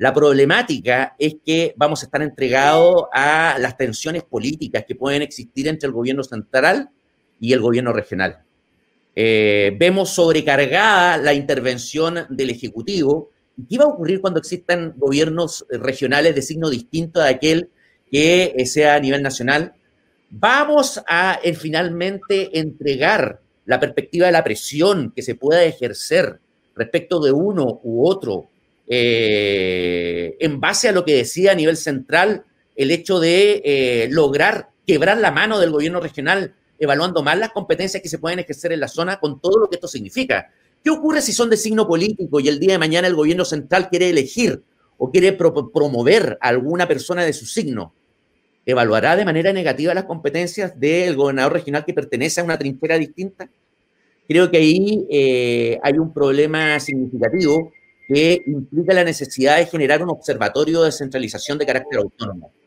La problemática es que vamos a estar entregados a las tensiones políticas que pueden existir entre el gobierno central y el gobierno regional. Vemos sobrecargada la intervención del Ejecutivo. ¿Qué va a ocurrir cuando existan gobiernos regionales de signo distinto de aquel que sea a nivel nacional? Vamos a finalmente entregar la perspectiva de la presión que se pueda ejercer respecto de uno u otro, en base a lo que decía a nivel central el hecho de lograr quebrar la mano del gobierno regional, evaluando más las competencias que se pueden ejercer en la zona con todo lo que esto significa. ¿Qué ocurre si son de signo político y el día de mañana el gobierno central quiere elegir o quiere promover a alguna persona de su signo? ¿Evaluará de manera negativa las competencias del gobernador regional que pertenece a una trinchera distinta? Creo que ahí hay un problema significativo que implica la necesidad de generar un observatorio de descentralización de carácter autónomo.